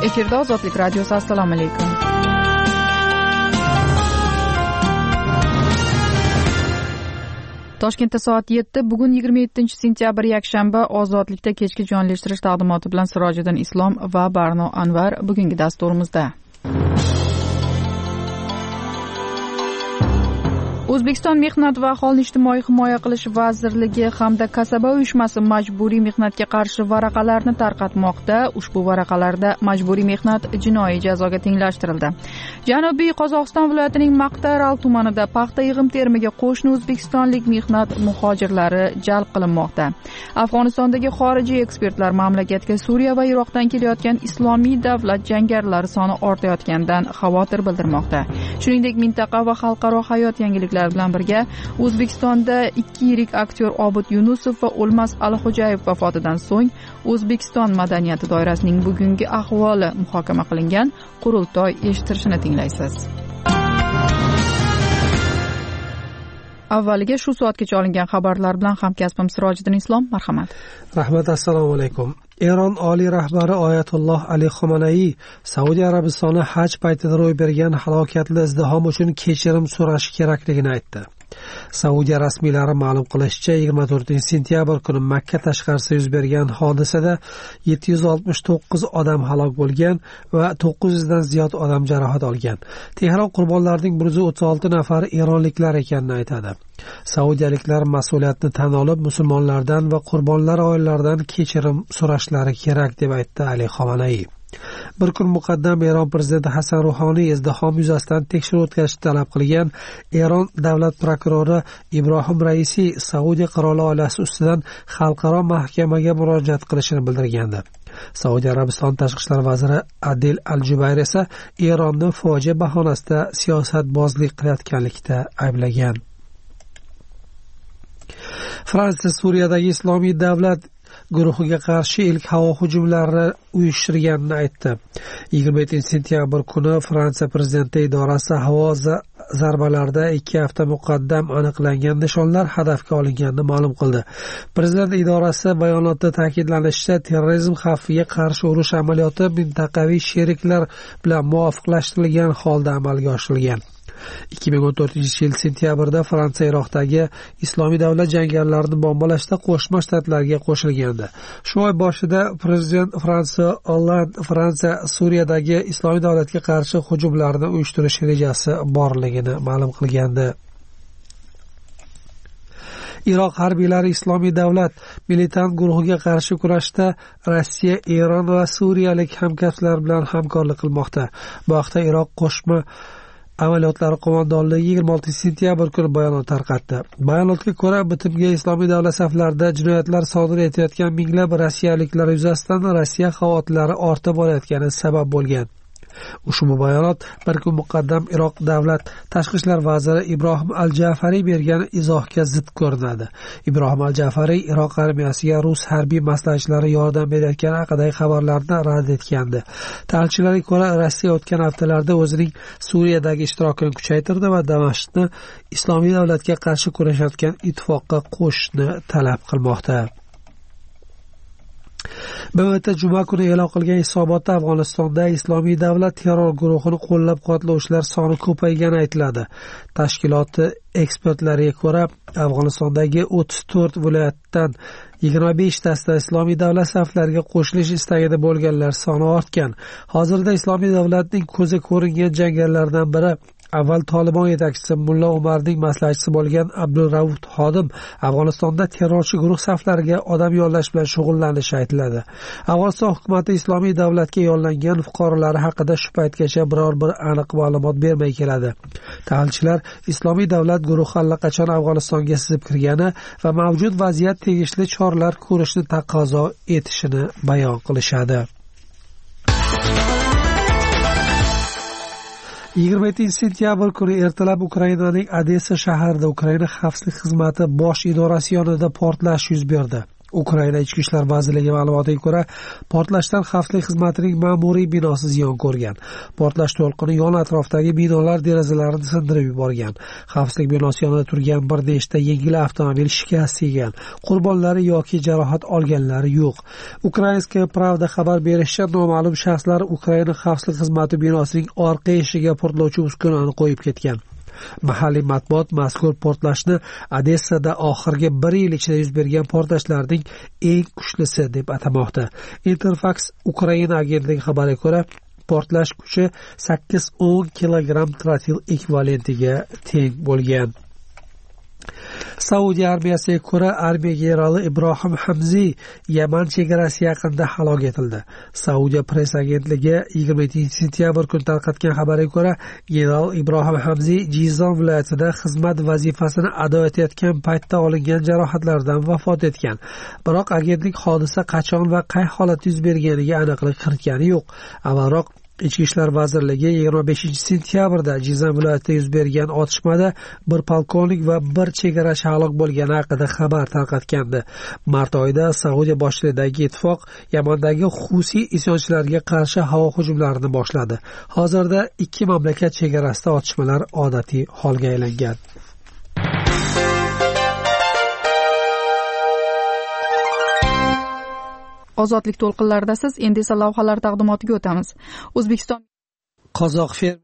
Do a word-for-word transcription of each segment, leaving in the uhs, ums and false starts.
Efirda Ozodlik radiosi. Assalomu alaykum. Toshkentda soat yetti, bugun yigirma yettinchi sentyabr yakshanba. Ozodlikda kechki jonlashtirish taqdimoti bilan Sirojiddin Islom va Barno Anvar bugungi dasturimizda. O'zbekiston Mehnat va aholini ijtimoiy himoya qilish vazirligi hamda Kasaba uyushmasi majburiy mehnatga qarshi varaqalarni tarqatmoqda. Ushbu varaqalarda majburiy mehnat jinoiy jazoga tenglashtirildi. Janubiy Qozog'iston viloyatining Maqtaaral tumanida paxta yig'im terimiga qo'shni o'zbekistonlik mehnat muhojirlari jalb qilinmoqda. Afg'onistondagi xorijiy ekspertlar mamlakatga Suriya va Iroqdan kelayotgan islomiy davlat jangarilari soni ortayotganidan xavotir bildirmoqda. Shuningdek, mintaqa va xalqaro hayot yangiliklari bilan birga O'zbekistonda ikki yirik aktyor Obid Yunusov va O'lmas Alixo'jayev vafotidan so'ng O'zbekiston madaniyati doirasining bugungi ahvoli muhokama qilingan qurultoy eshittirishini tinglaysiz. Avvaliga shu soatgacha olingan xabarlar bilan hamkasbim Sirojiddin Islom, marhamat. Rahmat, assalomu alaykum. Eron oliy rahbari Oyatulloh Ali Xomanaiy Saudiya Arabistoni haj paytida ro'y bergan halokatli izdihom uchun kechirim so'rashi kerakligini aytdi. Saudiya rasmiylari ma'lum qilishicha, yigirma to'rtinchi sentyabr kuni Makka tashqarisida yuz bergan hodisada yetti yuz oltmish to'qqiz odam halok bo'lgan va to'qqiz yuzdan ziyod odam jarohat olgan. Tehron qurbonlarining bir yuz o'ttiz olti nafari eronliklar ekanini aytadi. Saudiyaliklar mas'uliyatni tan olib, musulmonlardan va qurbonlar oilalaridan kechirim so'rashlari kerak deb aytdi Ali Xomanaiy. Bir kun muqaddam Eron prezidenti Hasan Ruhoniy izdihom yuzasidan tekshiruv o'tkazishni talab qilgan Eron davlat prokurori Ibrohim Raisi Saudiya qiroli oilasi ustidan xalqaro mahkamaga murojaat qilishini bildirgandi. Saudiya Arabistoni tashqi ishlar vaziri Adil Al-Jubayr esa Eronni fojia bahonasida siyosatbozlik qilayotganlikda ayblagan. Fransiya Suriyadagi islomiy davlat guruhiga qarshi ilk havo hujumlarini uyushtirganini aytdi. yigirma yettinchi sentyabr kuni Fransiya prezidenti idorasi havo zarbalarida ikki hafta muqaddam aniqlangan nishonlar hadafga olinganini ma'lum qildi. Prezident idorasi bayonotida ta'kidlanishicha, terrorizm xavfiga qarshi urush amaliyoti mintaqaviy sheriklar bilan muvofiqlashtirilgan holda amalga oshirilgan. ikki ming o'n to'rtinchi yil sentyabrda Fransiya Iroqdagi islomiy davlat jangarilarini bombalashda Qo'shma Shtatlarga qo'shilgandi. Shu oy boshida prezident Fransiya Hollande Fransiya Suriyadagi islomiy davlatga qarshi hujumlarni uyushtirish rejasi borligini ma'lum qilgandi. Iroq harbiylari islomiy davlat militant guruhiga qarshi kurashda Rossiya, Eron va suriyalik hamkasblar bilan hamkorlik qilmoqda. Bu haqda Iroq qo'shma amaliyotlari qo'mondonligi yigirma oltinchi sentyabr kuni bayonot tarqatdi. Bayonotga ko'ra, bitimga islomiy davlat saflarida jinoyatlar sodir etayotgan minglab rossiyaliklar yuzasidan Rossiya xavotirlari ortib borayotgani sabab bo'lgan. Ushbu bayonot bir kun muqaddam Iroq davlat tashqi ishlar vaziri Ibrohim Al-Jafariy bergan izohga zid ko'rinadi. Ibrohim Al-Jafariy Iroq armiyasiga rus harbiy maslahatchilari yordam berayotgani haqidagi xabarlarni rad etgandi. Tahlilchilarga ko'ra, Rossiya o'tgan haftalarda o'zining Suriyadagi ishtirokini kuchaytirdi va Damashqni islomiy davlatga qarshi kurashayotgan ittifoqqa qo'shishni talab qilmoqda. B M T juma kuni e'lon qilgan hisobotda Afg'onistonda islomiy davlat terror guruhini qo'llab-quvvatlovchilar soni ko'paygani aytiladi. Tashkiloti ekspertlariga ko'ra, Afg'onistondagi o'ttiz to'rt viloyatdan yigirma beshtasida islomiy davlat saflariga qo'shilish istagida bo'lganlar soni ortgan. Hozirda islomiy davlatning ko'zi ko'ringan jangarilardan biri avval Tolibon yetakchisi Mulla Umarning maslahatchisi bo'lgan Abdulrauf Xodim Afg'onistonda terrorchi guruh saflariga odam yollash bilan shug'ullanishi aytiladi. Afg'oniston hukumati islomiy davlatga yollangan fuqarolari haqida shu paytgacha biror bir aniq ma'lumot bermay keladi. Tahlilchilar islomiy davlat guruhi allaqachon Afg'onistonga sizib kirgani va mavjud vaziyat tegishli choralar ko'rishni taqozo etishini bayon qilishadi. yigirma yettinchi sentyabr kuni ertalab Ukrainaning Odessa shahrida Ukraina xavfsizlik xizmati bosh idorasi yonida portlash yuz berdi. Ukraina Ichki ishlar vazirligi ma'lumotiga ko'ra, portlashdan xavfsizlik xizmatining ma'muriy binosi ziyon ko'rgan. Portlash to'lqini yon atrofdagi binolar derazalarini sindirib yuborgan. Xavfsizlik binosi yonida turgan bir nechta yengil avtomobil shikast yegan. Qurbonlari yoki jarohat olganlari yo'q. Ukrainskaya Pravda xabar berishicha, noma'lum shaxslar Ukraina xavfsizlik xizmati binosining orqa eshigiga portlovchi uskunani qo'yib ketgan. Mahalliy matbuot mazkur portlashni Odessada oxirgi bir yil ichida yuz bergan portlashlarning eng kuchlisi deb atamoqda. Interfax Ukraina agentligi xabariga ko'ra, portlash kuchi sakkiz o'n kilogramm trotil ekvivalentiga teng bo'lgan. Saudiya armiyasiga ko'ra, armiya generali Ibrohim Hamziy Yaman chegarasi yaqinida halok etildi. Saudiya press agentligi yigirma yettinchi sentyabr kuni tarqatgan xabarga ko'ra, general Ibrohim Hamziy Jizon viloyatida xizmat vazifasini ado etayotgan paytda olingan jarohatlardan vafot etgan. Biroq agentlik hodisa qachon va qay holatda yuz berganiga aniqlik kiritgani yo'q. Avvalroq Ichki ishlar vazirligi yigirma beshinchi sentyabrda Jizon viloyatida yuz bergan otishmada bir polkovnik va bir chegarachi halok bo'lgani haqida xabar tarqatgandi. Mart oyida Saudiya boshchiligidagi ittifoq Yamandagi Husi isyonchilariga qarshi havo hujumlarini boshladi. Hozirda ikki mamlakat chegarasida otishmalar odatiy holga aylangan. Ozodlik to'lqinlarida siz endi esa lavhalar taqdimotiga o'tamiz. O'zbekiston Qozoq fermer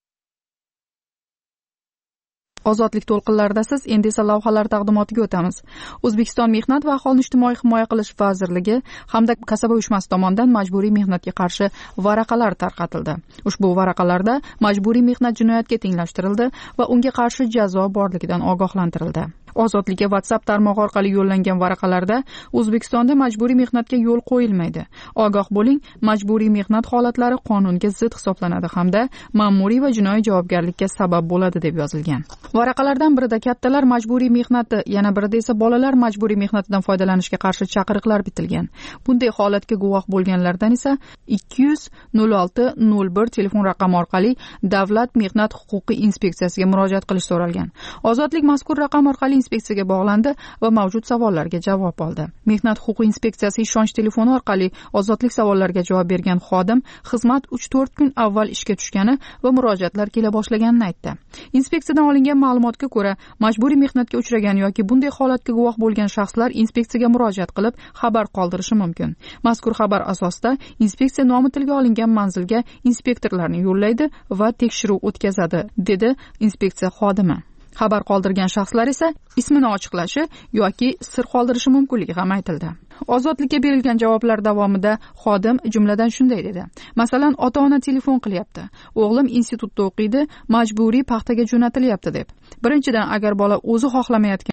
Ozodlik to'lqinlarida siz endi esa lavhalar taqdimotiga o'tamiz. O'zbekiston Mehnat va aholini ijtimoiy himoya qilish vazirligi hamda kasaba uyushmasi tomonidan majburiy mehnatga qarshi varaqalar tarqatildi. Ushbu varaqalarda majburiy mehnat jinoyatga tenglashtirildi va unga qarshi jazo borligidan ogohlantirildi. Ozodlikka WhatsApp tarmog'i orqali yo'llangan varaqalarda O'zbekistonda majburiy mehnatga yo'l qo'yilmaydi. Ogoh bo'ling, majburiy mehnat holatlari qonunga zid hisoblanadi hamda ma'muriy va jinoiy javobgarlikka sabab bo'ladi deb yozilgan. Varaqalardan birida kattalar majburiy mehnati, yana birida esa bolalar majburiy mehnatidan foydalanishga qarshi chaqiriqlar bitilgan. Bunday holatga guvoh bo'lganlardan esa ikki yuz nol olti nol bir telefon raqami orqali Davlat mehnat huquqiy inspeksiyasiga murojaat qilish so'ralgan. Ozodlik mazkur raqam orqali inspeksiyaga bog'landi va mavjud savollarga javob oldi. Mehnat huquqiy inspeksiyasi ishonch telefoni orqali ozodlik savollariga javob bergan xodim xizmat uch to'rt kun avval ishga tushgani va murojaatlar kela boshlaganini aytdi. Inspeksiyadan olingan ma'lumotga ko'ra, majburiy mehnatga uchragan yoki bunday holatga guvoh bo'lgan shaxslar inspeksiyaga murojaat qilib xabar qoldirishi mumkin. Mazkur xabar asosida inspeksiya nomi tilga olingan manzilga inspektorlarni yo'llaydi va tekshiruv o'tkazadi, dedi inspeksiya xodimi. Xabar qoldirgan shaxslar esa ismini ochiqlashi yoki sir qoldirishi mumkinligi ham aytildi. Ozodlikka berilgan javoblar davomida xodim jumladan shunday dedi: Masalan, ota-ona telefon qilyapti. O'g'lim institutda o'qiydi, majburiy paxtaga jo'natilyapti deb. Birinchidan, agar bola o'zi xohlamayotgan